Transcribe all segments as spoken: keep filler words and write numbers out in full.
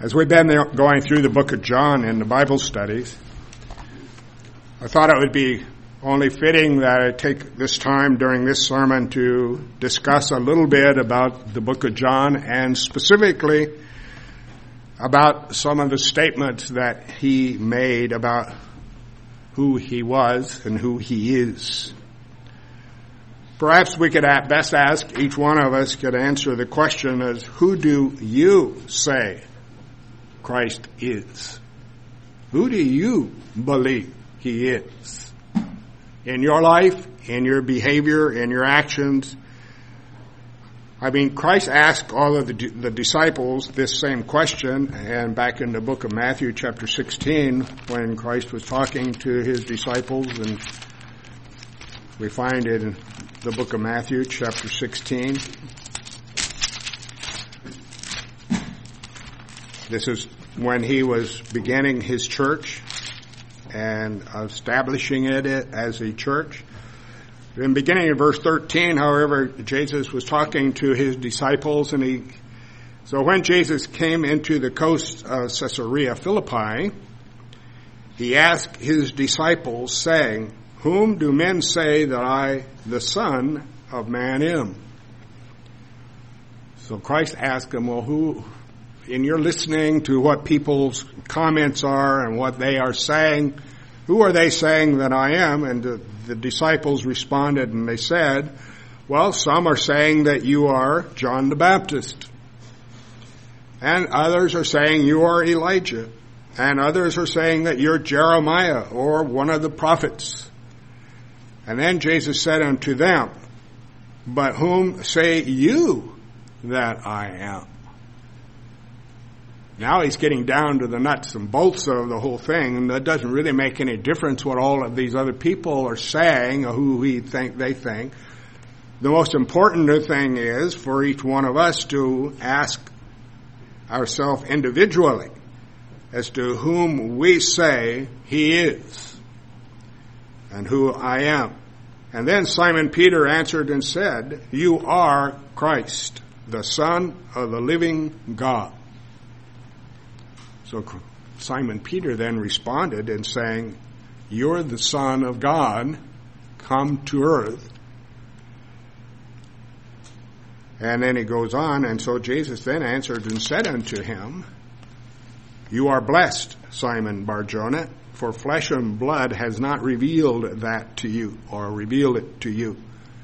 As we've been there going through the book of John in the Bible studies, I thought it would be only fitting that I take this time during this sermon to discuss a little bit about the book of John and specifically about some of the statements that he made about who he was and who he is. Perhaps we could at best ask, each one of us could answer the question as, who do you say Christ is? Who do you believe he is? In your life, in your behavior, in your actions. I mean, Christ asked all of the, the disciples this same question, and back in the book of Matthew chapter sixteen, when Christ was talking to his disciples, and we find it in the book of Matthew chapter sixteen. This is when he was beginning his church and establishing it as a church. In beginning of verse thirteen, however, Jesus was talking to his disciples, and he, so when Jesus came into the coast of Caesarea Philippi, he asked his disciples, saying, "Whom do men say that I, the Son of Man, am?" So Christ asked them, well, who, in your listening to what people's comments are and what they are saying, who are they saying that I am? And the, the disciples responded and they said, well, some are saying that you are John the Baptist. And others are saying you are Elijah. And others are saying that you're Jeremiah or one of the prophets. And then Jesus said unto them, but whom say you that I am? Now he's getting down to the nuts and bolts of the whole thing, and that doesn't really make any difference what all of these other people are saying or who he think they think. The most important thing is for each one of us to ask ourselves individually as to whom we say he is and who I am. And then Simon Peter answered and said, you are Christ, the Son of the living God. So Simon Peter then responded in saying, you're the Son of God, come to earth. And then he goes on, and so Jesus then answered and said unto him, you are blessed, Simon Bar-Jonah, for flesh and blood has not revealed that to you, or revealed it to you.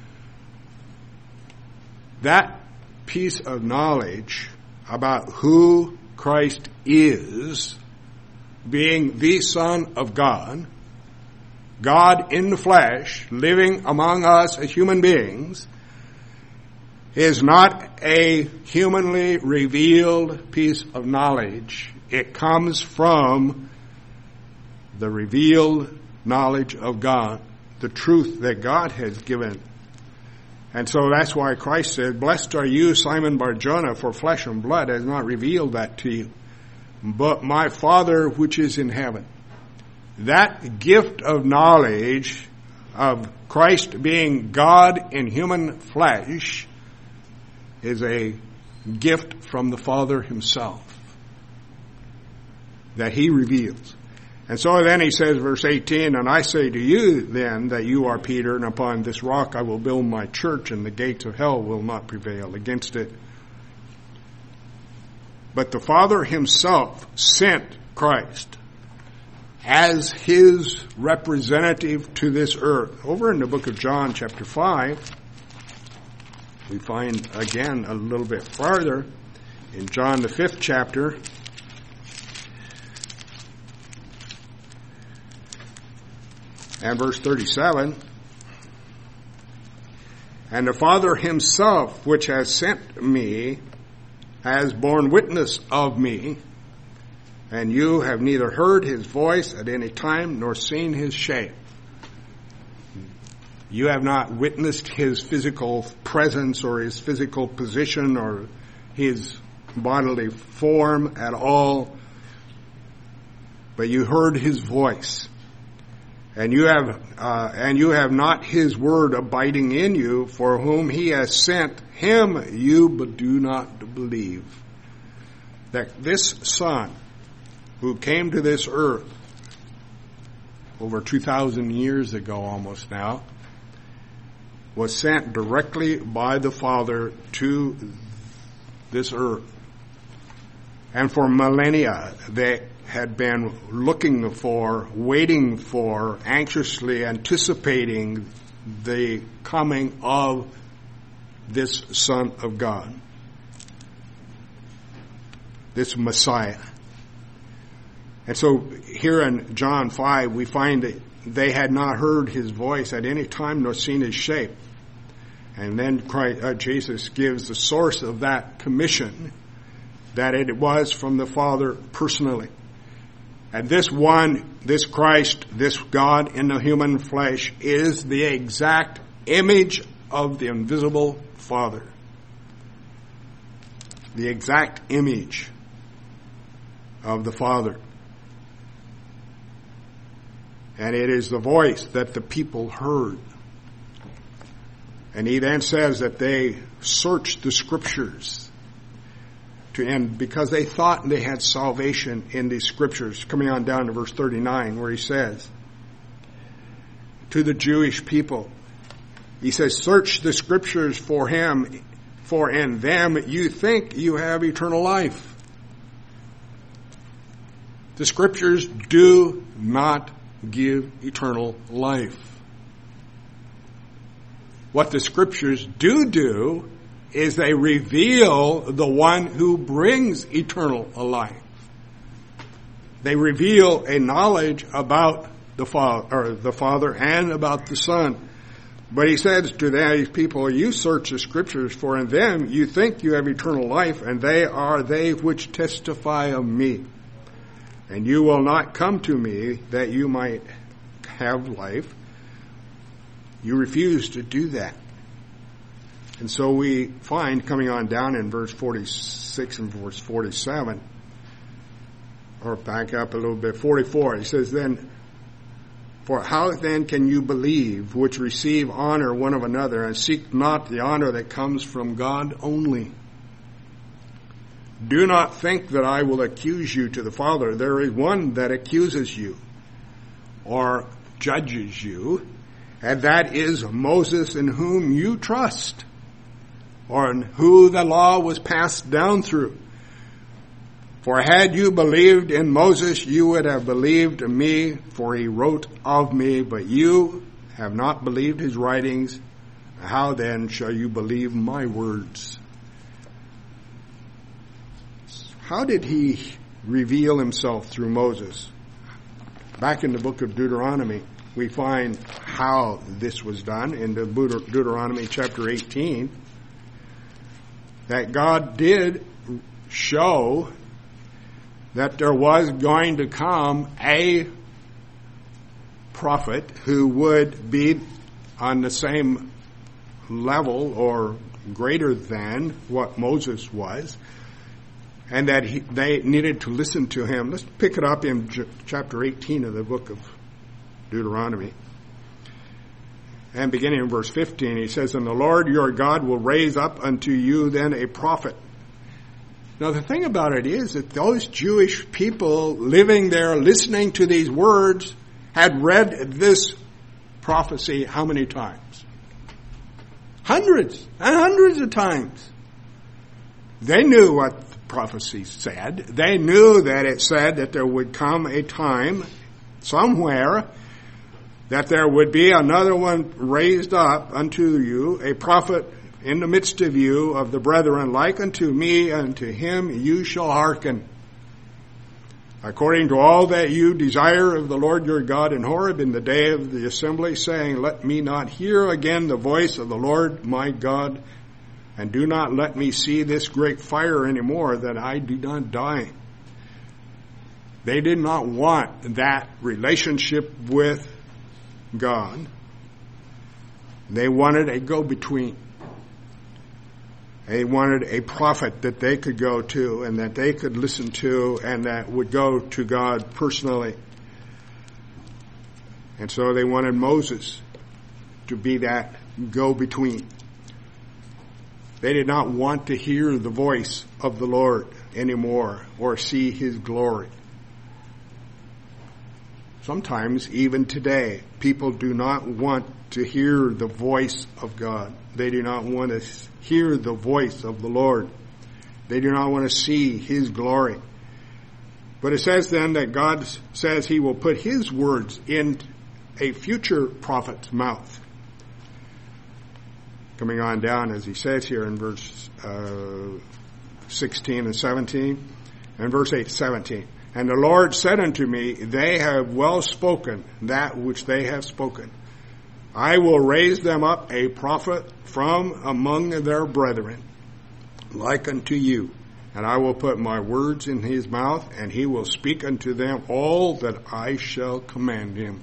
That piece of knowledge about who Christ is, being the Son of God, God in the flesh, living among us as human beings, is not a humanly revealed piece of knowledge. It comes from the revealed knowledge of God, the truth that God has given. And so that's why Christ said, blessed are you, Simon Bar-Jonah, for flesh and blood has not revealed that to you, but my Father which is in heaven. That gift of knowledge of Christ being God in human flesh is a gift from the Father himself that he reveals. And so then he says, verse eighteen, and I say to you then that you are Peter, and upon this rock I will build my church, and the gates of hell will not prevail against it. But the Father himself sent Christ as his representative to this earth. Over in the book of John chapter five, we find again a little bit farther in John the fifth chapter, and verse thirty-seven, and the Father himself, which has sent me, has borne witness of me, and you have neither heard his voice at any time nor seen his shape. You have not witnessed his physical presence or his physical position or his bodily form at all, but you heard his voice. And you have, uh, and you have not his word abiding in you, for whom he has sent, him you but do not believe. that this Son who came to this earth over two thousand years ago almost now, was sent directly by the Father to this earth. And for millennia, they had been looking for, waiting for, anxiously anticipating the coming of this Son of God, this Messiah. And so here in John five, we find that they had not heard his voice at any time nor seen his shape. And then Christ, uh, Jesus gives the source of that commission, that it was from the Father personally. And this one, this Christ, this God in the human flesh, is the exact image of the invisible Father. The exact image of the Father. And it is the voice that the people heard. And he then says that they searched the Scriptures to end, because they thought they had salvation in these Scriptures. Coming on down to verse thirty-nine, where he says to the Jewish people, he says, search the Scriptures for him, for in them you think you have eternal life. The Scriptures do not give eternal life. What the Scriptures do do is they reveal the one who brings eternal life. They reveal a knowledge about the Father, or the Father, and about the Son. But he says to these people, you search the Scriptures, for in them you think you have eternal life, and they are they which testify of me. And you will not come to me that you might have life. You refuse to do that. And so we find, coming on down in verse forty-six and verse forty-seven, or back up a little bit, forty-four, he says, then, for how then can you believe, which receive honor one of another, and seek not the honor that comes from God only? Do not think that I will accuse you to the Father. There is one that accuses you, or judges you, and that is Moses, in whom you trust, or in who the law was passed down through. For had you believed in Moses, you would have believed me, for he wrote of me, but you have not believed his writings. How then shall you believe my words? How did he reveal himself through Moses? Back in the book of Deuteronomy, we find how this was done in the Deuteronomy chapter eighteen, that God did show that there was going to come a prophet who would be on the same level or greater than what Moses was, and that he, they needed to listen to him. Let's pick it up in j- chapter eighteen of the book of Deuteronomy. And beginning in verse fifteen, he says, and the Lord your God will raise up unto you then a prophet. Now the thing about it is that those Jewish people living there listening to these words had read this prophecy how many times? Hundreds and hundreds of times. They knew what the prophecy said. They knew that it said that there would come a time somewhere that there would be another one raised up unto you, a prophet in the midst of you of the brethren, like unto me, and to him you shall hearken, according to all that you desire of the Lord your God in Horeb in the day of the assembly, saying, let me not hear again the voice of the Lord my God, and do not let me see this great fire anymore, that I do not die. They did not want that relationship with God. They wanted a go-between. They wanted a prophet that they could go to and that they could listen to and that would go to God personally. And so they wanted Moses to be that go-between. They did not want to hear the voice of the Lord anymore or see his glory. Sometimes, even today, people do not want to hear the voice of God. They do not want to hear the voice of the Lord. They do not want to see his glory. But it says then that God says he will put his words in a future prophet's mouth. Coming on down, as he says here in verse uh, sixteen and seventeen, and verse eight, seventeen. And the Lord said unto me, they have well spoken that which they have spoken. I will raise them up a prophet from among their brethren, like unto you. And I will put my words in his mouth, and he will speak unto them all that I shall command him.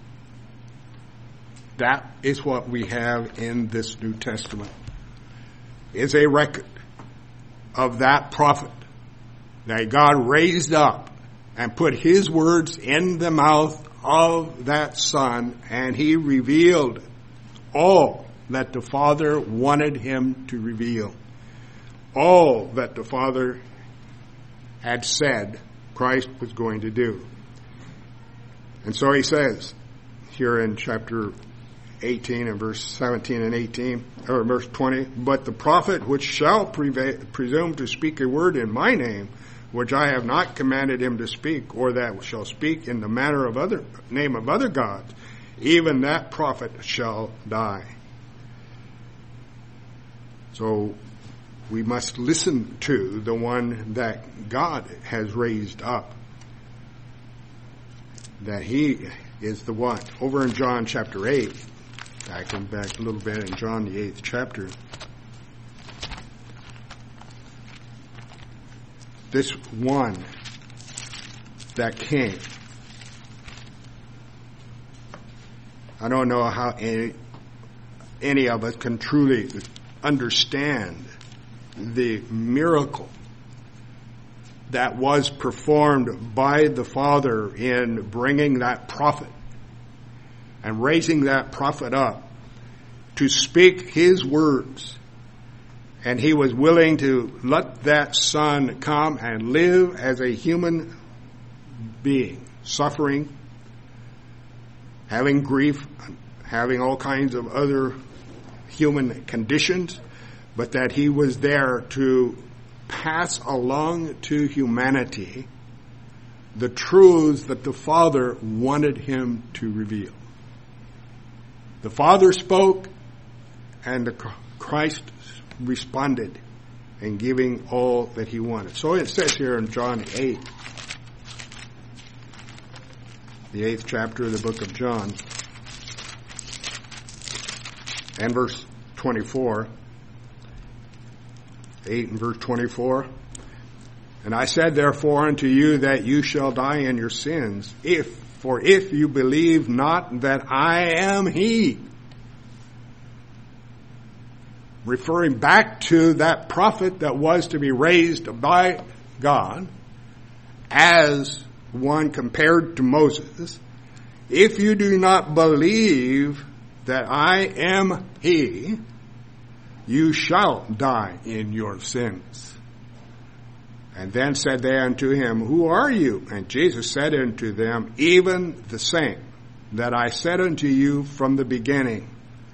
That is what we have in this New Testament. It's a record of that prophet that God raised up and put his words in the mouth of that son, and he revealed all that the Father wanted him to reveal. All that the Father had said Christ was going to do. And so he says here in chapter eighteen and verse seventeen and eighteen, or verse twenty, but the prophet which shall prevail, presume to speak a word in my name, which I have not commanded him to speak, or that shall speak in the manner of other name of other gods, even that prophet shall die. So we must listen to the one that God has raised up. That he is the one. Over in John chapter eight, backing back a little bit in John the eighth chapter, this one that came, I don't know how any, any of us can truly understand the miracle that was performed by the Father in bringing that prophet and raising that prophet up to speak his words. And he was willing to let that son come and live as a human being, suffering, having grief, having all kinds of other human conditions, but that he was there to pass along to humanity the truths that the Father wanted him to reveal. The Father spoke, and the Christ responded in giving all that he wanted. So it says here in John eight, the eighth chapter of the book of John, and verse twenty-four, eight and verse twenty-four. And I said therefore unto you that you shall die in your sins, if, for if you believe not that I am he. Referring back to that prophet that was to be raised by God as one compared to Moses. If you do not believe that I am he, you shall die in your sins. And then said they unto him, who are you? And Jesus said unto them, even the same that I said unto you from the beginning.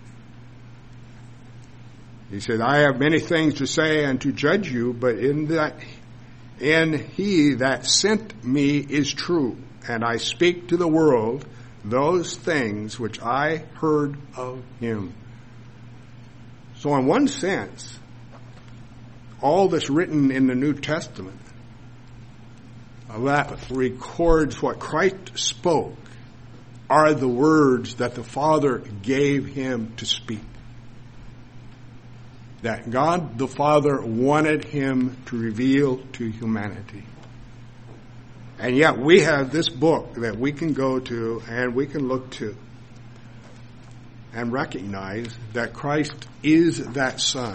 He said, I have many things to say and to judge you, but in that, in he that sent me is true, and I speak to the world those things which I heard of him. So in one sense, all that's written in the New Testament that records what Christ spoke are the words that the Father gave him to speak. That God the Father wanted him to reveal to humanity. And yet we have this book that we can go to and we can look to and recognize that Christ is that Son.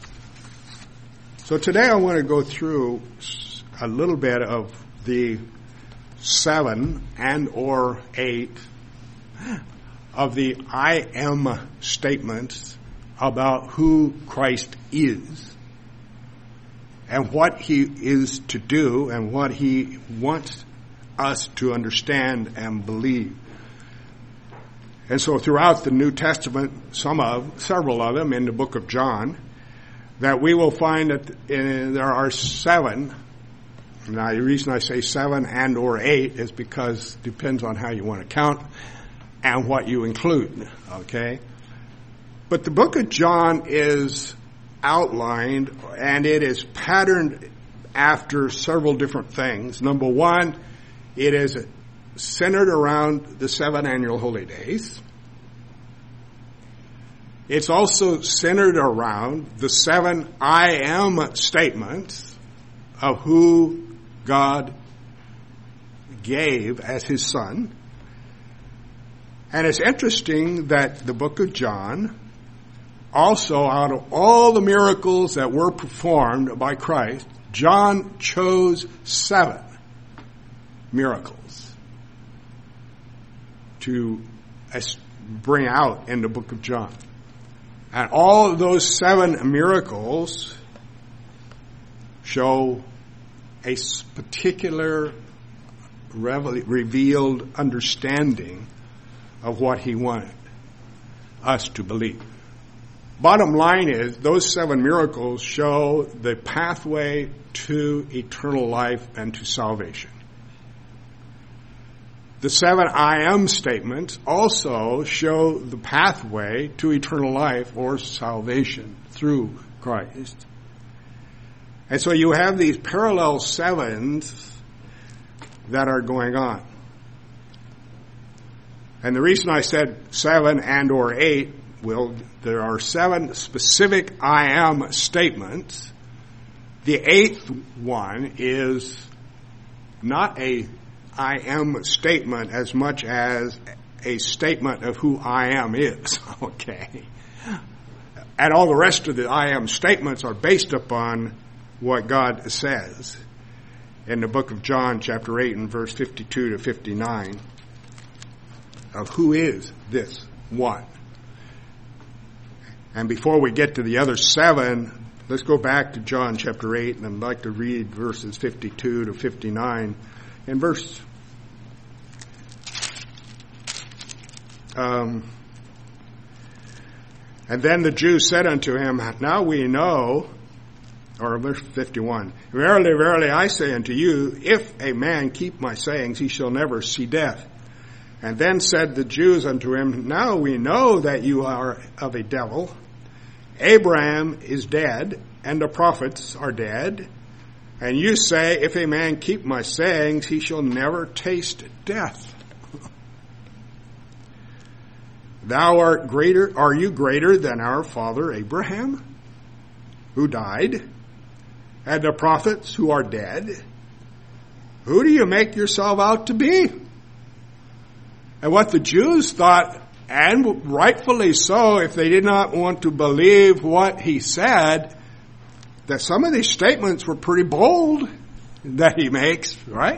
So today I want to go through a little bit of the seven and or eight of the I am statements about who Christ is. and what he is to do and what he wants us to understand and believe. And so throughout the New Testament, some of, several of them in the book of John, that we will find that in, there are seven. Now the reason I say seven and or eight is because it depends on how you want to count and what you include, okay? But the book of John is outlined and it is patterned after several different things. Number one, it is centered around the seven annual holy days. It's also centered around the seven I am statements of who God gave as his son. And it's interesting that the book of John, also out of all the miracles that were performed by Christ, John chose seven miracles to bring out in the book of John. And all of those seven miracles show a particular revealed understanding of what he wanted us to believe. Bottom line is, those seven miracles show the pathway to eternal life and to salvation. The seven I am statements also show the pathway to eternal life or salvation through Christ. And so you have these parallel sevens that are going on. And the reason I said seven and or eight, well, there are seven specific I am statements. The eighth one is not a I am statement as much as a statement of who I am is, okay? And all the rest of the I am statements are based upon what God says in the book of John, chapter eight, and verse fifty-two to fifty-nine, of who is this one. And before we get to the other seven, let's go back to John chapter eight, and I'd like to read verses fifty-two to fifty-nine. In verse um, and then the Jews said unto him, now we know, or verse fifty-one, verily, verily, I say unto you, if a man keep my sayings, he shall never see death. And then said the Jews unto him, now we know that you are of a devil. Abraham is dead, and the prophets are dead. And you say, if a man keep my sayings, he shall never taste death. Thou art greater, are you greater than our father Abraham, who died, and the prophets who are dead? Who do you make yourself out to be? And what the Jews thought, and rightfully so, if they did not want to believe what he said, that some of these statements were pretty bold that he makes, right?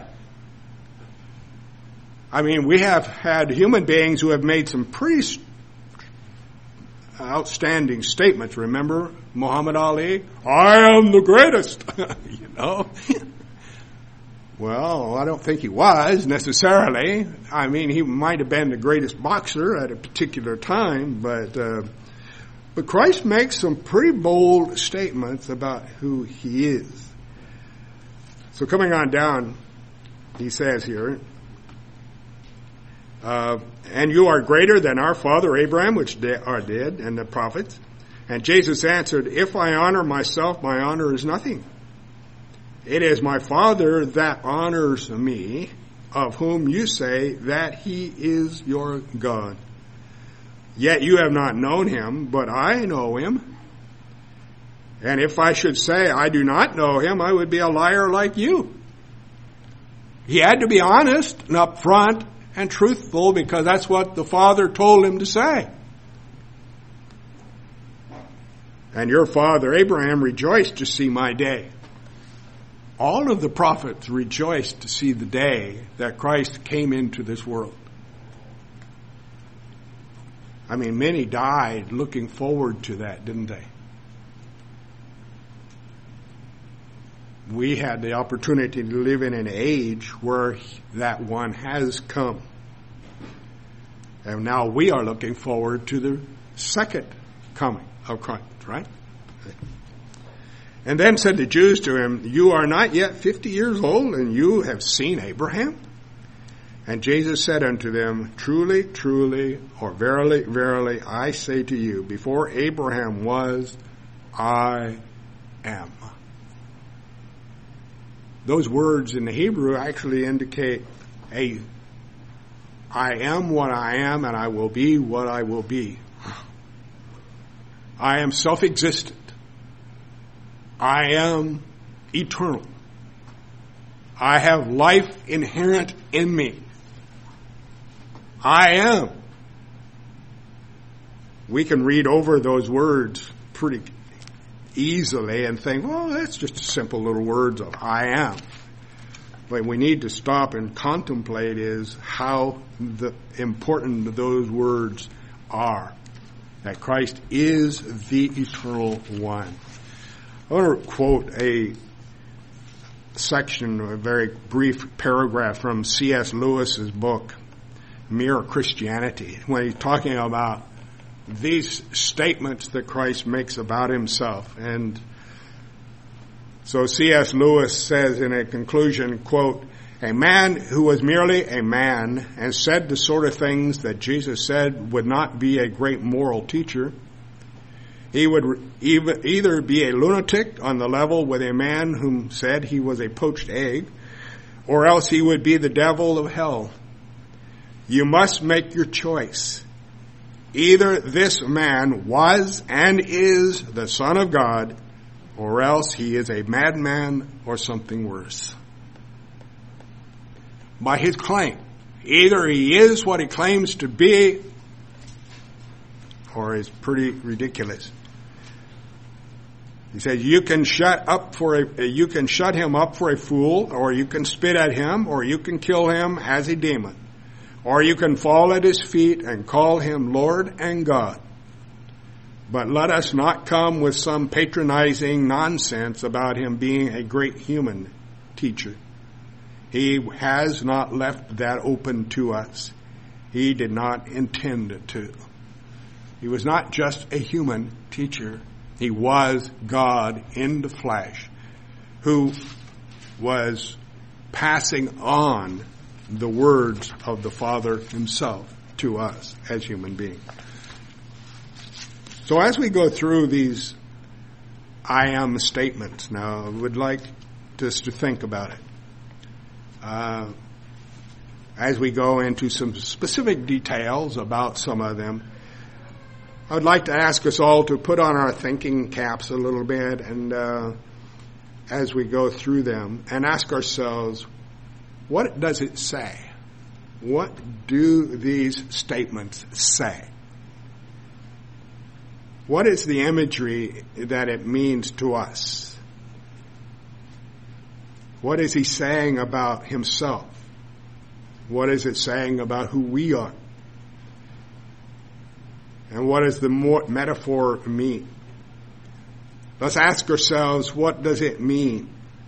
I mean, we have had human beings who have made some pretty outstanding statements. Remember Muhammad Ali? I am the greatest, you know? Well, I don't think he was necessarily. I mean, he might have been the greatest boxer at a particular time, but uh, but Christ makes some pretty bold statements about who he is. So coming on down, he says here, uh, and you are greater than our father Abraham, which de- are dead, and the prophets. And Jesus answered, if I honor myself, my honor is nothing. It is my Father that honors me, of whom you say that he is your God. Yet you have not known him, but I know him. And if I should say I do not know him, I would be a liar like you. He had to be honest and upfront and truthful, because that's what the Father told him to say. And your father Abraham rejoiced to see my day. All of the prophets rejoiced to see the day that Christ came into this world. I mean, many died looking forward to that, didn't they? we had the opportunity to live in an age where that one has come. And now we are looking forward to the second coming of Christ, right? And then said the Jews to him, you are not yet fifty years old, and you have seen Abraham? And Jesus said unto them, truly, truly, or verily, verily, I say to you, before Abraham was, I am. Those words in the Hebrew actually indicate a I am what I am, and I will be what I will be. I am self-existent. I am eternal. I have life inherent in me. I am. We can read over those words pretty easily and think, well, that's just simple little words of I am. What we need to stop and contemplate is how the important those words are. That Christ is the eternal one. I want to quote a section, a very brief paragraph from C S Lewis's book, Mere Christianity, when he's talking about these statements that Christ makes about himself. And so C S Lewis says in a conclusion, quote, a man who was merely a man and said the sort of things that Jesus said would not be a great moral teacher. He would either be a lunatic on the level with a man whom said he was a poached egg, or else he would be the devil of hell. You must make your choice. Either this man was and is the Son of God, or else he is a madman or something worse. By his claim, either he is what he claims to be, or is pretty ridiculous. He says you can shut up for a you can shut him up for a fool, or you can spit at him, or you can kill him as a demon, or you can fall at his feet and call him Lord and God. But let us not come with some patronizing nonsense about him being a great human teacher. He has not left that open to us. He did not intend it to. He was not just a human teacher. He was God in the flesh, who was passing on the words of the Father himself to us as human beings. So as we go through these I am statements now, I would like us to think about it. Uh, as we go into some specific details about some of them, I would like to ask us all to put on our thinking caps a little bit and uh, as we go through them and ask ourselves, what does it say? What do these statements say? What is the imagery that it means to us? What is he saying about himself? What is it saying about who we are? And what does the metaphor mean? Let's ask ourselves, what does it mean?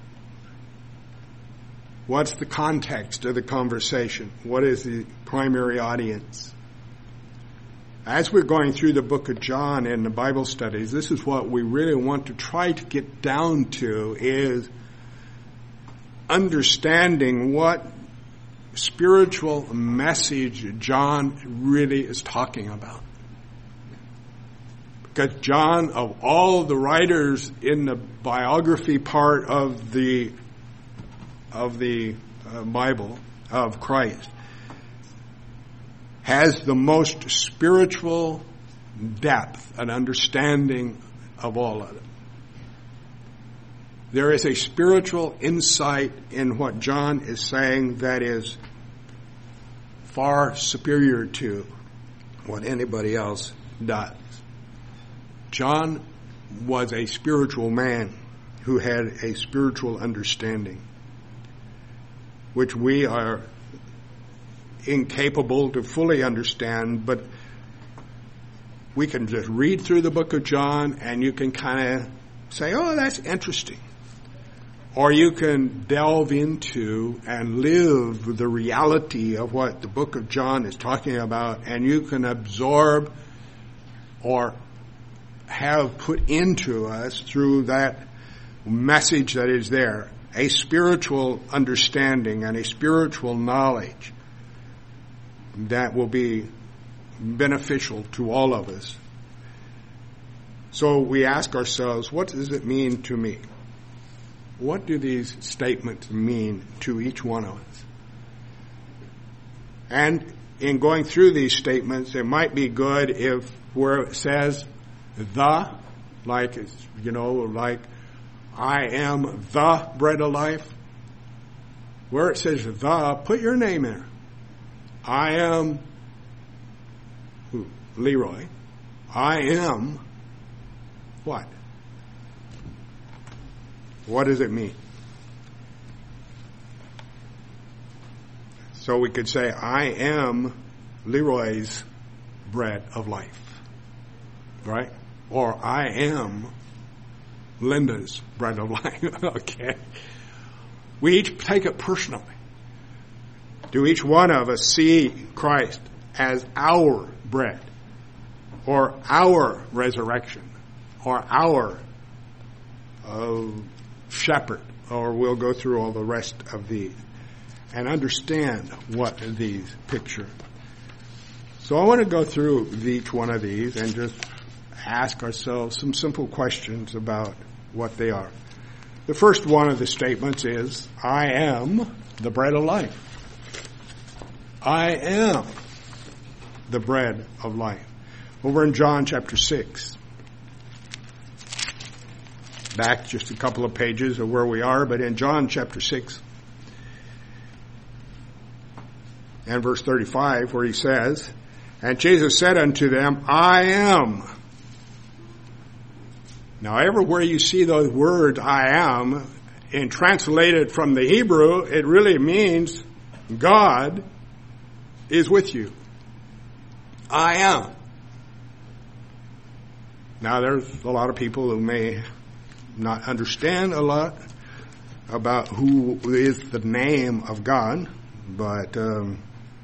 What's the context of the conversation? What is the primary audience? As we're going through the book of John in the Bible studies, this is what we really want to try to get down to, is understanding what spiritual message John really is talking about. Because John, of all the writers in the biography part of the of the uh, Bible of Christ, has the most spiritual depth and understanding of all of it. There is a spiritual insight in what John is saying that is far superior to what anybody else does. John was a spiritual man who had a spiritual understanding, which we are incapable to fully understand, but we can just read through the book of John and you can kind of say, oh, that's interesting. or you can delve into and live the reality of what the book of John is talking about, and you can absorb or have put into us through that message that is there a spiritual understanding and a spiritual knowledge that will be beneficial to all of us. So we ask ourselves, what does it mean to me? What do these statements mean to each one of us? And in going through these statements, it might be good if where it says the, like, you know, like, I am the bread of life. Where it says the, put your name in there. I am who? Leroy. I am what? What does it mean? So we could say, I am Leroy's bread of life. Right? Or I am Linda's bread of life. Okay. We each take it personally. Do each one of us see Christ as our bread, or our resurrection, or our uh, shepherd, or we'll go through all the rest of these and understand what these picture. So I want to go through each one of these and just ask ourselves some simple questions about what they are. The first one of the statements is, I am the bread of life. I am the bread of life. Over in John chapter six. Back just a couple of pages of where we are, but in John chapter six and verse thirty-five, where he says, and Jesus said unto them, I am. Now, everywhere you see those words, I am, and translated from the Hebrew, it really means God is with you. I am. Now, there's a lot of people who may not understand a lot about who is the name of God, but um,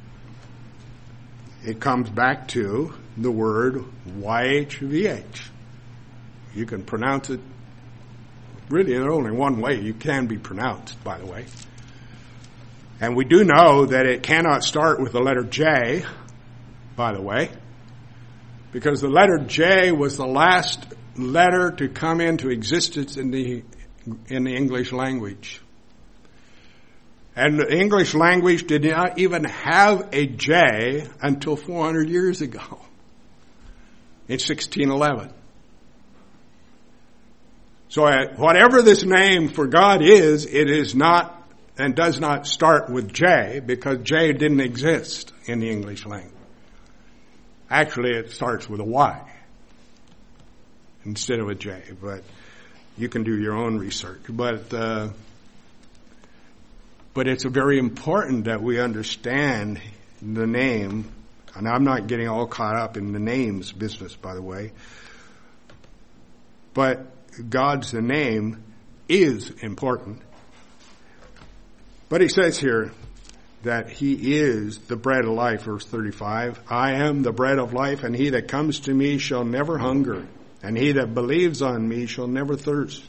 it comes back to the word Y H V H. You can pronounce it, really, there's only one way you can be pronounced, by the way. And we do know that it cannot start with the letter J, by the way, because the letter J was the last letter to come into existence in the in the English language. And the English language did not even have a J until four hundred years ago, in sixteen eleven. So whatever this name for God is, it is not and does not start with J, because J didn't exist in the English language. Actually, it starts with a Y instead of a J, but you can do your own research. But uh, but it's very important that we understand the name, and I'm not getting all caught up in the names business, by the way, but God's name is important. But he says here that he is the bread of life, verse thirty-five. I am the bread of life, and he that comes to me shall never hunger, and he that believes on me shall never thirst.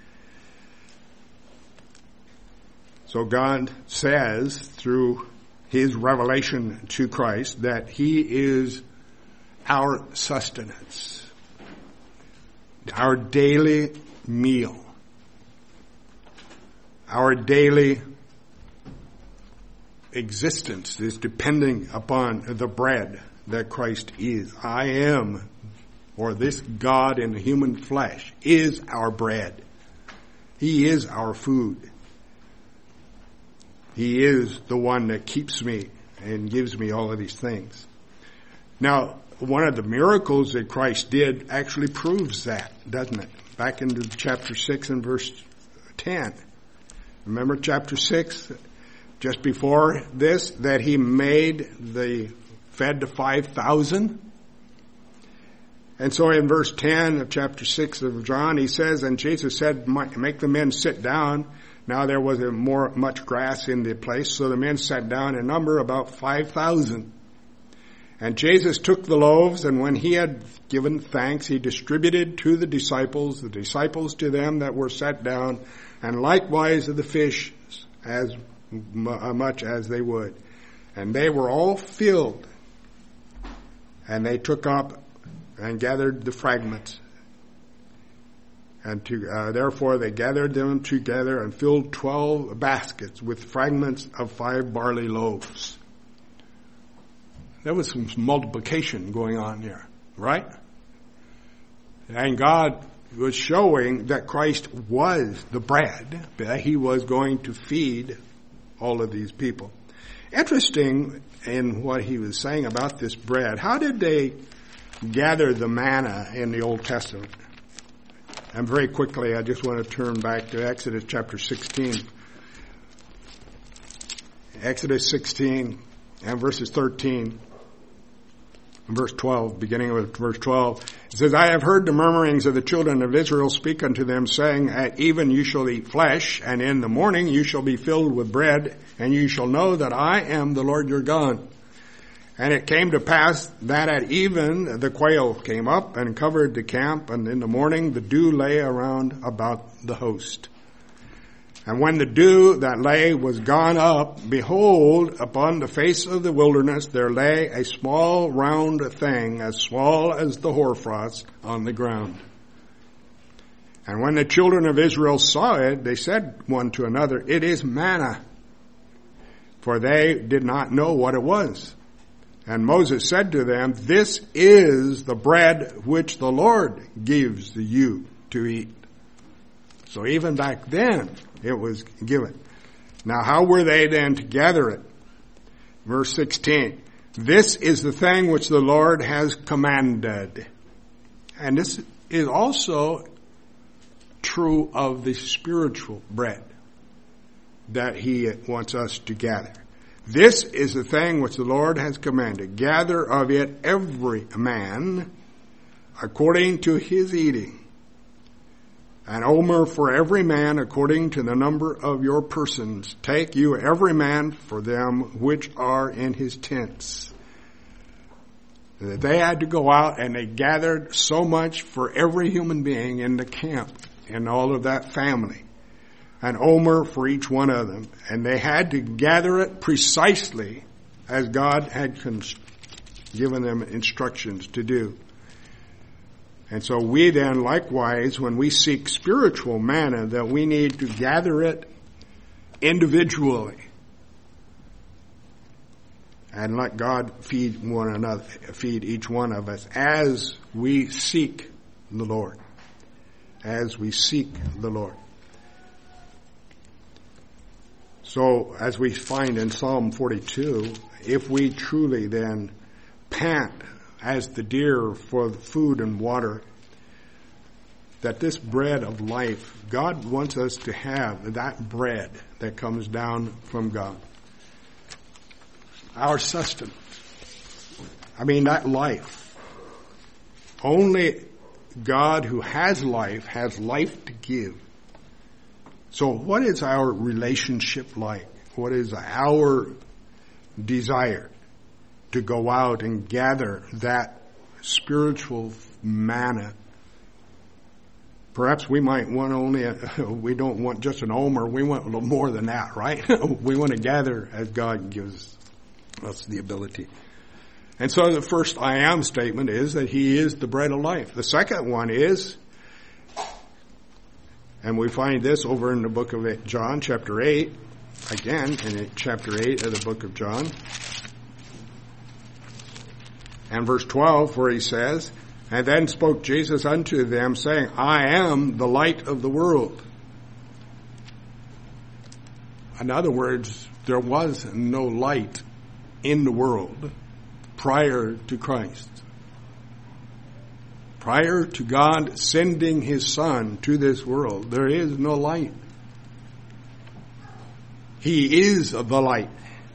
So God says through his revelation to Christ that he is our sustenance, our daily meal, our daily existence is depending upon the bread that Christ is. I am, or this God in human flesh, is our bread. He is our food. He is the one that keeps me and gives me all of these things. Now, one of the miracles that Christ did actually proves that, doesn't it? Back into chapter six and verse ten. Remember chapter six, just before this, that he made the fed to five thousand? And so in verse ten of chapter six of John, he says, and Jesus said, make the men sit down. Now there was a more much grass in the place, so the men sat down in number about five thousand. And Jesus took the loaves, and when he had given thanks, he distributed to the disciples, the disciples to them that were sat down, and likewise of the fish, as much as they would. And they were all filled. And they took up and gathered the fragments. And to, uh, therefore they gathered them together and filled twelve baskets with fragments of five barley loaves. There was some multiplication going on here, right? And God was showing that Christ was the bread, that he was going to feed all of these people. Interesting in what he was saying about this bread. How did they gather the manna in the Old Testament? And very quickly, I just want to turn back to Exodus chapter sixteen. Exodus sixteen and verses thirteen. Verse twelve, beginning with verse twelve, it says, I have heard the murmurings of the children of Israel speak unto them, saying, at even you shall eat flesh, and in the morning you shall be filled with bread, and you shall know that I am the Lord your God. And it came to pass that at even the quail came up and covered the camp, and in the morning the dew lay around about the host. And when the dew that lay was gone up, behold, upon the face of the wilderness there lay a small round thing, as small as the hoarfrost, on the ground. And when the children of Israel saw it, they said one to another, it is manna. For they did not know what it was. And Moses said to them, this is the bread which the Lord gives you to eat. So even back then, it was given. Now, how were they then to gather it? Verse sixteen. This is the thing which the Lord has commanded. And this is also true of the spiritual bread that he wants us to gather. This is the thing which the Lord has commanded. Gather of it every man according to his eating. An omer for every man according to the number of your persons. Take you every man for them which are in his tents. They had to go out and they gathered so much for every human being in the camp and all of that family. An omer for each one of them. And they had to gather it precisely as God had given them instructions to do. And so we then, likewise, when we seek spiritual manna, that we need to gather it individually and let God feed one another, feed each one of us as we seek the Lord, as we seek the Lord. So, as we find in Psalm forty-two, if we truly then pant as the deer for food and water, that this bread of life, God wants us to have that bread that comes down from God. Our sustenance. I mean, that life. Only God who has life has life to give. So what is our relationship like? What is our desire? To go out and gather that spiritual manna. Perhaps we might want only, a, we don't want just an omer, we want a little more than that, right? We want to gather as God gives us the ability. And so the first I am statement is that he is the bread of life. The second one is, and we find this over in the book of John, chapter eight, again, in chapter eight of the book of John. And verse twelve, where he says, and then spoke Jesus unto them, saying, I am the light of the world. In other words, there was no light in the world prior to Christ. Prior to God sending his Son to this world, there is no light. He is the light.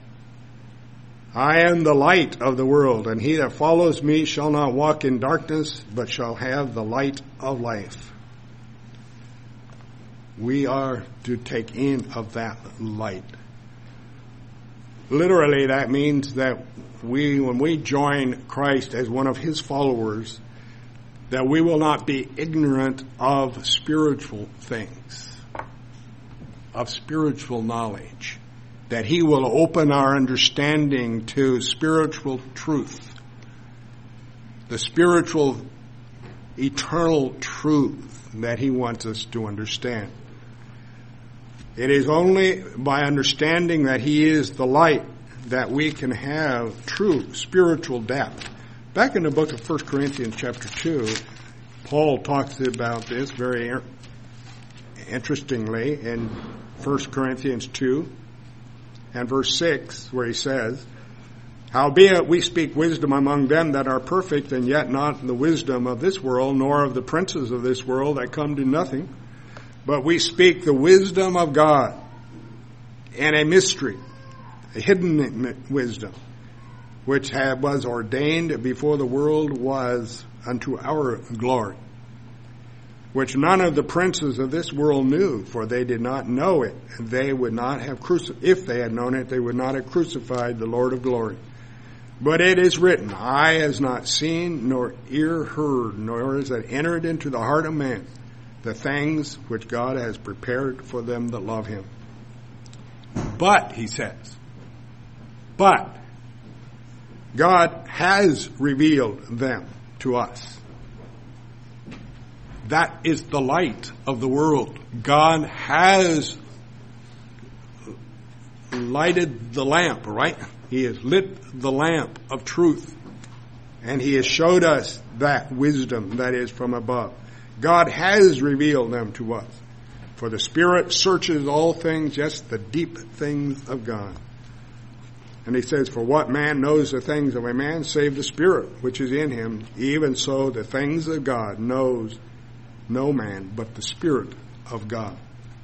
I am the light of the world, and he that follows me shall not walk in darkness, but shall have the light of life. We are to take in of that light. Literally, that means that we, when we join Christ as one of his followers, that we will not be ignorant of spiritual things, of spiritual knowledge, that he will open our understanding to spiritual truth, the spiritual, eternal truth that he wants us to understand. It is only by understanding that he is the light that we can have true spiritual depth. Back in the book of First Corinthians chapter two, Paul talks about this very interestingly in First Corinthians two and verse six, where he says, "Howbeit we speak wisdom among them that are perfect, and yet not the wisdom of this world, nor of the princes of this world that come to nothing. But we speak the wisdom of God and a mystery, a hidden wisdom, which had, was ordained before the world was unto our glory, which none of the princes of this world knew, for they did not know it. And they would not have crucified, if they had known it, they would not have crucified the Lord of glory. But it is written, eye has not seen, nor ear heard, nor is it entered into the heart of man, the things which God has prepared for them that love him." But, he says, but God has revealed them to us. That is the light of the world. God has lighted the lamp, right? He has lit the lamp of truth. And he has showed us that wisdom that is from above. God has revealed them to us. For the Spirit searches all things, yes, the deep things of God. And he says, "For what man knows the things of a man, save the Spirit which is in him? Even so the things of God knows no man but the Spirit of God."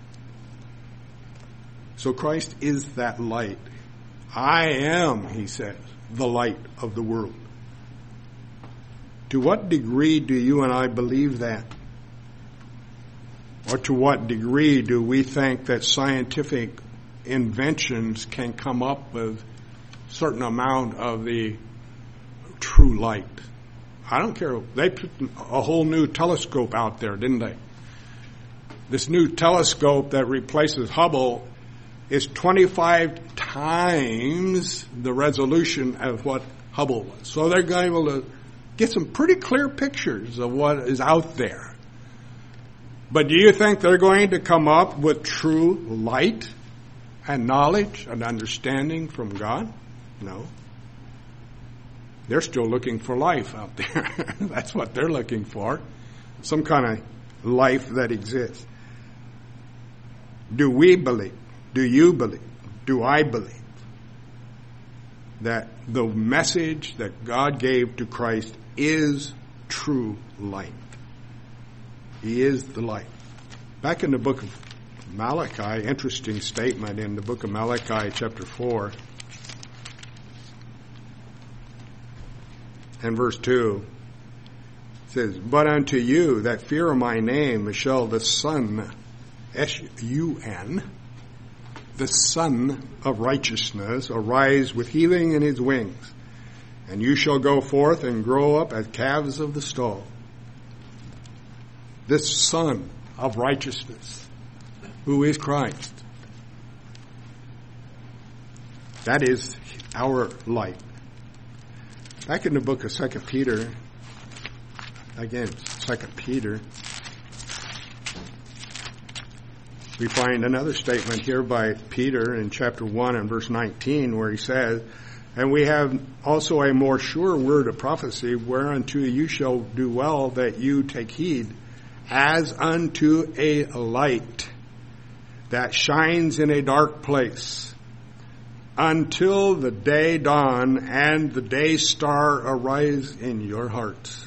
So Christ is that light. I am, he says, the light of the world. To what degree do you and I believe that? Or to what degree do we think that scientific inventions can come up with a certain amount of the true light? I don't care. They put a whole new telescope out there, didn't they? This new telescope that replaces Hubble is twenty-five times the resolution of what Hubble was. So they're going to be able to get some pretty clear pictures of what is out there. But do you think they're going to come up with true light and knowledge and understanding from God? No. They're still looking for life out there. That's what they're looking for. Some kind of life that exists. Do we believe? Do you believe? Do I believe that the message that God gave to Christ is true light? He is the light. Back in the book of Malachi, interesting statement in the book of Malachi chapter four and verse two. It says, "But unto you that fear my name shall the Son, S U N, the Son of Righteousness, arise with healing in his wings, and you shall go forth and grow up as calves of the stall." This Son of Righteousness, who is Christ, that is our light. Back in the book of Second Peter, again, Second Peter, we find another statement here by Peter in chapter one and verse nineteen, where he says, "And we have also a more sure word of prophecy, whereunto you shall do well that you take heed, as unto a light that shines in a dark place, until the day dawn and the day star arise in your hearts."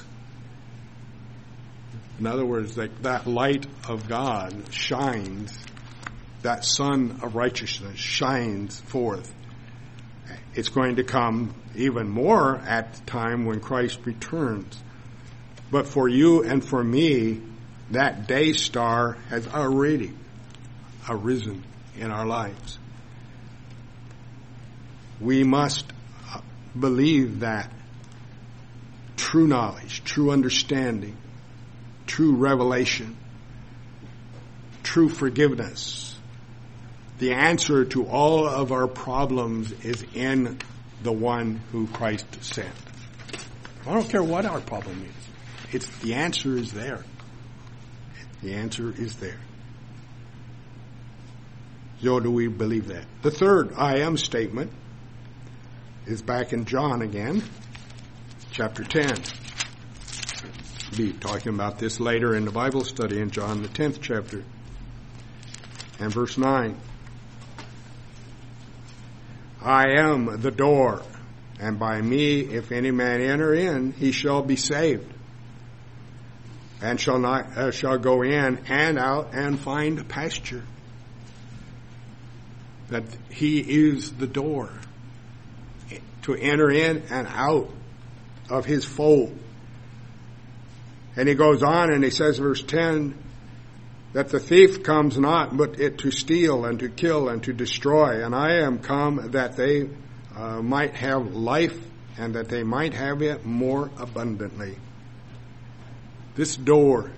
In other words, that, that light of God shines, that Son of Righteousness shines forth. It's going to come even more at the time when Christ returns. But for you and for me, that day star has already arisen in our lives. We must believe that true knowledge, true understanding, true revelation, true forgiveness, the answer to all of our problems is in the one who Christ sent. I don't care what our problem is. It's, the answer is there. The answer is there. So do we believe that? The third I am statement is back in John again, chapter ten. We'll be talking about this later in the Bible study in John, the tenth chapter, and verse nine. I am the door, and by me, if any man enter in, he shall be saved, and shall not uh, shall go in and out and find pasture. That he is the door to enter in and out of his fold. And he goes on and he says, verse ten, that the thief comes not but it to steal and to kill and to destroy. And I am come that they uh, might have life and that they might have it more abundantly. This door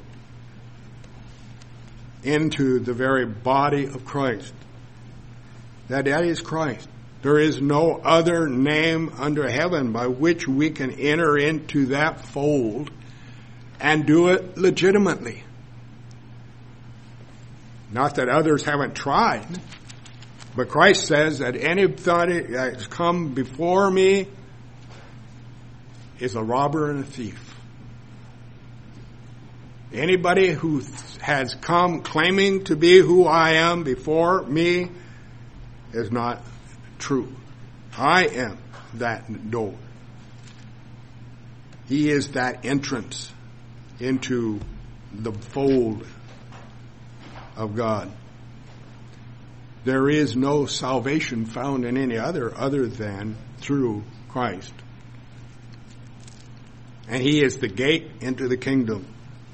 into the very body of Christ, that that is Christ. There is no other name under heaven by which we can enter into that fold and do it legitimately. Not that others haven't tried, but Christ says that anybody that has come before me is a robber and a thief. Anybody who has come claiming to be who I am before me is not true. I am that door. He is that entrance into the fold of God. There is no salvation found in any other other than through Christ. And he is the gate into the kingdom.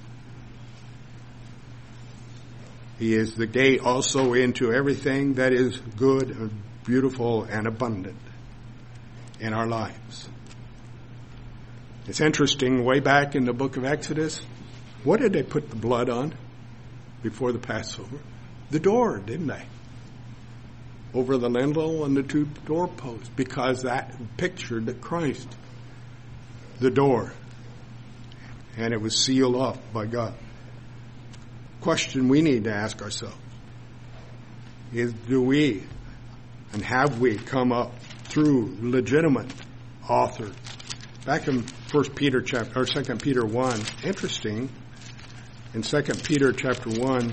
He is the gate also into everything that is good and beautiful and abundant in our lives. It's interesting, way back in the book of Exodus, what did they put the blood on before the Passover? The door, didn't they? Over the lintel and the two doorposts, because that pictured Christ, the door, and it was sealed off by God. Question we need to ask ourselves is, do we and have we come up through legitimate author? Back in First Peter chapter or Second Peter one, interesting. In Second Peter chapter one,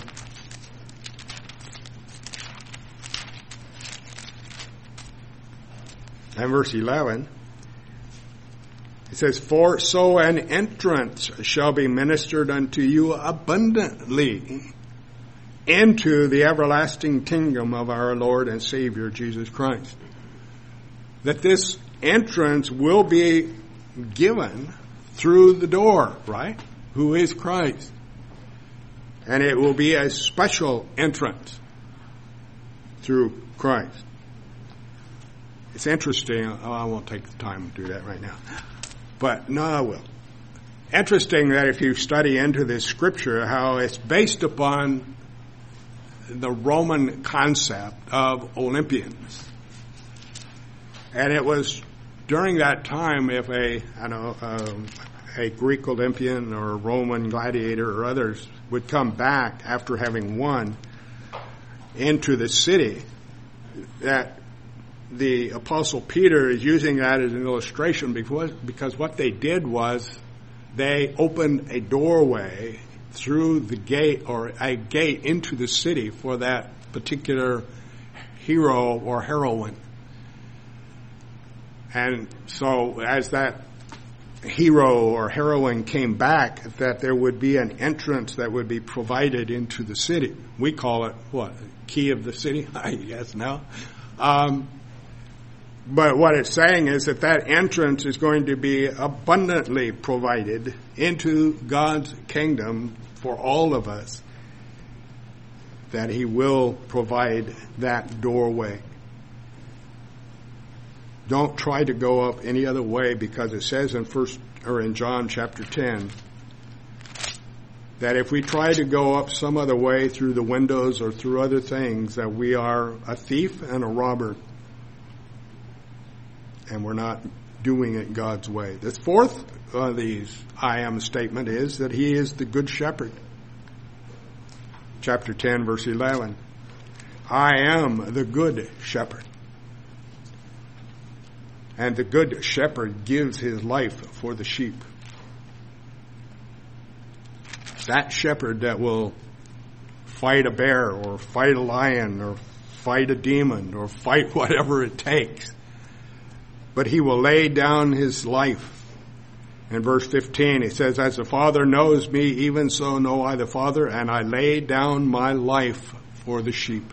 and verse eleven, it says, "For so an entrance shall be ministered unto you abundantly into the everlasting kingdom of our Lord and Savior Jesus Christ." That this entrance will be given through the door, right? Who is Christ. And it will be a special entrance through Christ. It's interesting. Oh, I won't take the time to do that right now. But no, I will. Interesting that if you study into this scripture, how it's based upon the Roman concept of Olympians. And it was during that time, if a, I don't know, um, a Greek Olympian or a Roman gladiator or others would come back after having won into the city, that the Apostle Peter is using that as an illustration because, because what they did was they opened a doorway through the gate or a gate into the city for that particular hero or heroine. And so as that hero or heroine came back, that there would be an entrance that would be provided into the city. We call it, what, key of the city, I guess now. Um, but what it's saying is that that entrance is going to be abundantly provided into God's kingdom for all of us. that he will provide that doorway. Don't try to go up any other way, because it says in first or in John chapter ten that if we try to go up some other way through the windows or through other things, that we are a thief and a robber, and we're not doing it God's way. The fourth of these I am statement is that he is the good shepherd. Chapter ten, verse eleven. I am the good shepherd. And the good shepherd gives his life for the sheep. That shepherd that will fight a bear or fight a lion or fight a demon or fight whatever it takes. But he will lay down his life. In verse fifteen, he says, as the Father knows me, even so know I the Father, and I lay down my life for the sheep.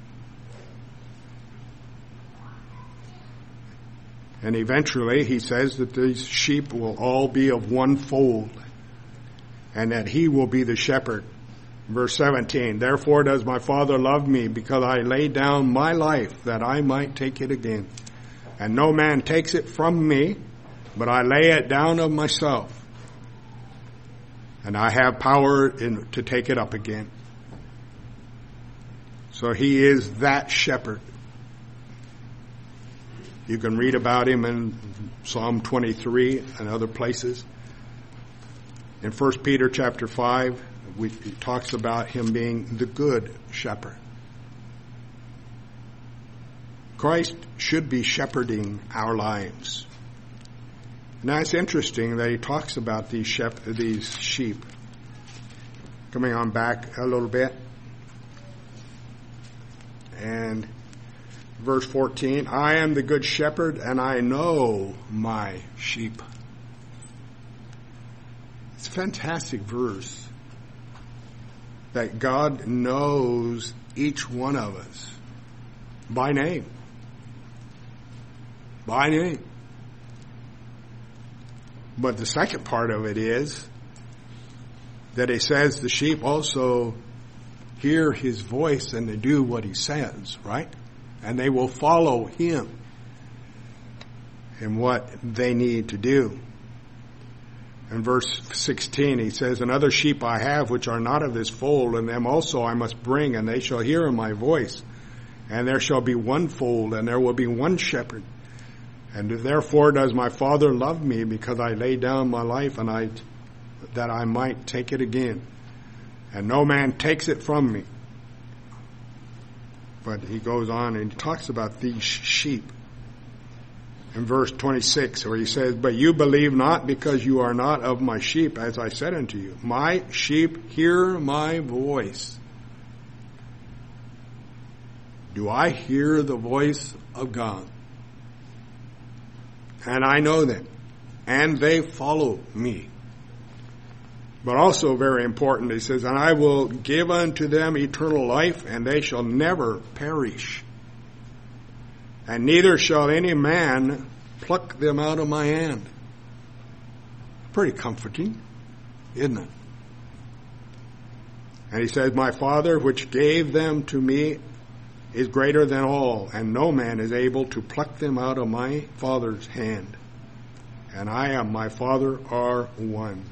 And eventually, he says that these sheep will all be of one fold, and that he will be the shepherd. Verse seventeen, therefore does my Father love me, because I lay down my life that I might take it again. And no man takes it from me, but I lay it down of myself. And I have power in, to take it up again. So he is that shepherd. You can read about him in Psalm twenty-three and other places. In First Peter chapter five, we, it talks about him being the good shepherd. Christ should be shepherding our lives. Now it's interesting that he talks about these shep- these sheep. Coming on back a little bit. And verse fourteen, I am the good shepherd, and I know my sheep. It's a fantastic verse that God knows each one of us by name. By name. But the second part of it is that he says the sheep also hear his voice and they do what he says, right? And they will follow him in what they need to do. In verse sixteen, he says, and other sheep I have which are not of this fold, and them also I must bring, and they shall hear my voice. And there shall be one fold, and there will be one shepherd. And therefore does my Father love me, because I lay down my life, and I that I might take it again. And no man takes it from me. But he goes on and he talks about these sheep. In verse twenty-six, where he says, but you believe not, because you are not of my sheep, as I said unto you. My sheep hear my voice. Do I hear the voice of God? And I know them, and they follow me. But also very important, he says, and I will give unto them eternal life, and they shall never perish. And neither shall any man pluck them out of my hand. Pretty comforting, isn't it? And he says, my Father, which gave them to me, is greater than all, and no man is able to pluck them out of my Father's hand. And I and my Father are one.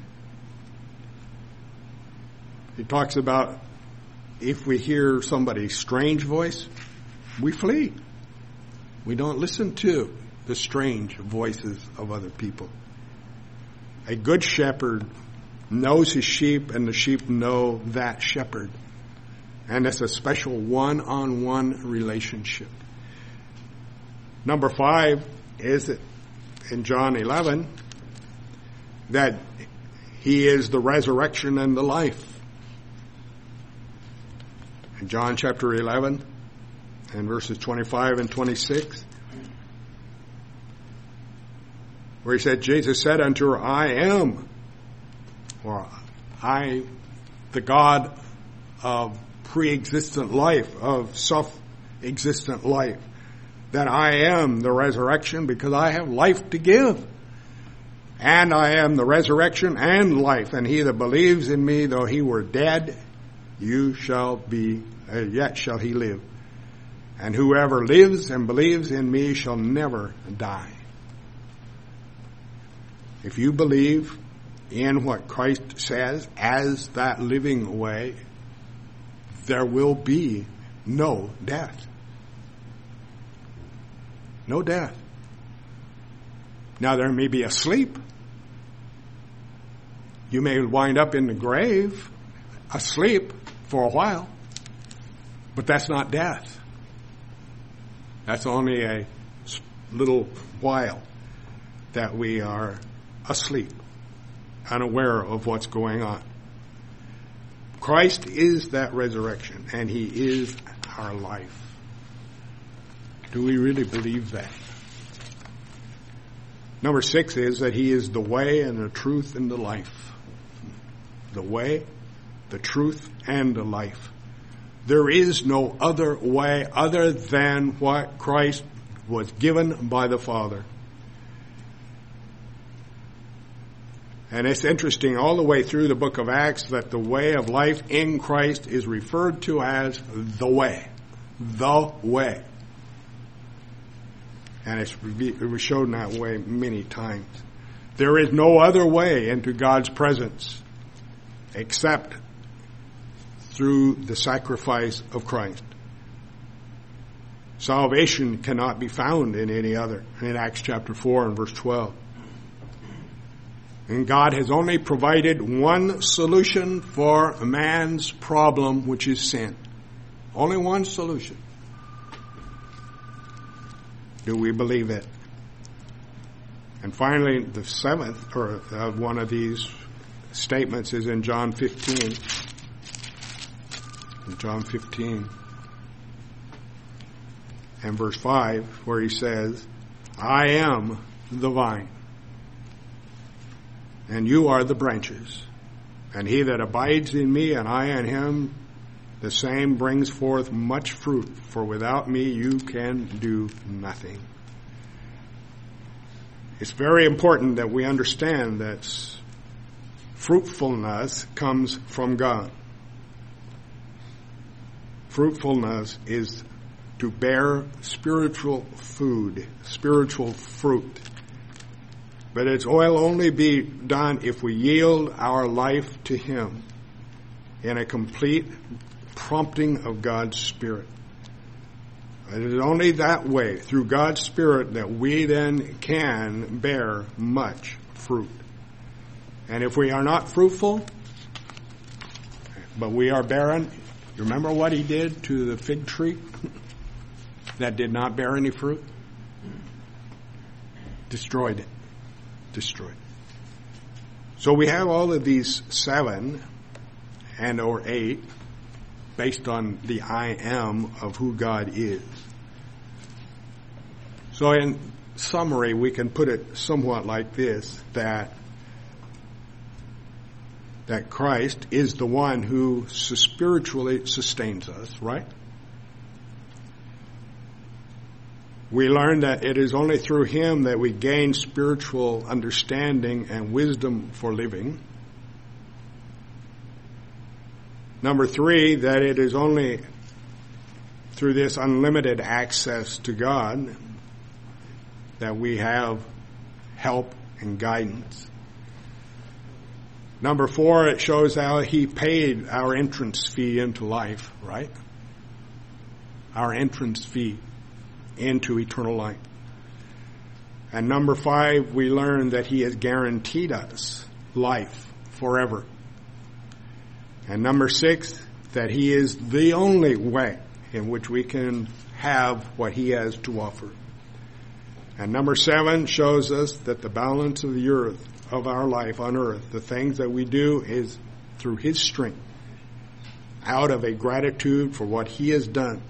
He talks about if we hear somebody's strange voice, we flee. We don't listen to the strange voices of other people. A good shepherd knows his sheep, and the sheep know that shepherd. And it's a special one-on-one relationship. Number five is that in John eleven, that he is the resurrection and the life. In John chapter eleven, and verses twenty-five and twenty-six, where he said, Jesus said unto her, I am, or I, the God of pre-existent life, of self-existent life, that I am the resurrection, because I have life to give. And I am the resurrection and life, and he that believes in me, though he were dead, you shall be uh, yet shall he live. And whoever lives and believes in me shall never die. If you believe in what Christ says as that living way, there will be no death. No death. Now there may be a sleep. You may wind up in the grave asleep for a while, but that's not death. That's only a little while that we are asleep, unaware of what's going on. Christ is that resurrection, and he is our life. Do we really believe that? Number six is that he is the way and the truth and the life. The way, the truth, and the life. There is no other way other than what Christ was given by the Father. And it's interesting all the way through the book of Acts that the way of life in Christ is referred to as the way. The way. And it's, it was shown that way many times. There is no other way into God's presence except through the sacrifice of Christ. Salvation cannot be found in any other. In Acts chapter four and verse twelve. And God has only provided one solution for man's problem, which is sin. Only one solution. Do we believe it? And finally, the seventh, or uh, one of these statements is in John fifteen. In John fifteen and verse five, where he says, I am the vine, and you are the branches. And he that abides in me, and I in him, the same brings forth much fruit, for without me you can do nothing. It's very important that we understand that fruitfulness comes from God. Fruitfulness is to bear spiritual food, spiritual fruit. But it will only be done if we yield our life to him in a complete prompting of God's Spirit. It is only that way, through God's Spirit, that we then can bear much fruit. And if we are not fruitful, but we are barren, you remember what he did to the fig tree that did not bear any fruit? Destroyed it. Destroyed. So we have all of these seven and or eight based on the I am of who God is. So in summary, we can put it somewhat like this, that that Christ is the one who spiritually sustains us, right? We learn that it is only through him that we gain spiritual understanding and wisdom for living. Number three, that it is only through this unlimited access to God that we have help and guidance. Number four, it shows how he paid our entrance fee into life, right? Our entrance fee into eternal life. And number five, we learn that he has guaranteed us life forever. And number six, that he is the only way in which we can have what he has to offer. And number seven shows us that the balance of the earth, of our life on earth, the things that we do is through his strength, out of a gratitude for what he has done,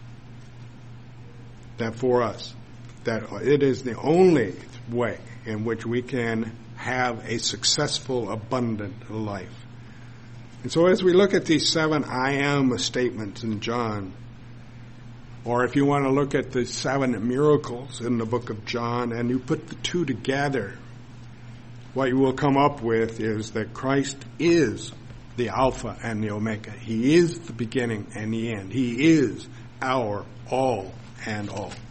that for us, that it is the only way in which we can have a successful, abundant life. And so as we look at these seven I am statements in John, or if you want to look at the seven miracles in the book of John, and you put the two together, what you will come up with is that Christ is the Alpha and the Omega. He is the beginning and the end. He is our all and all.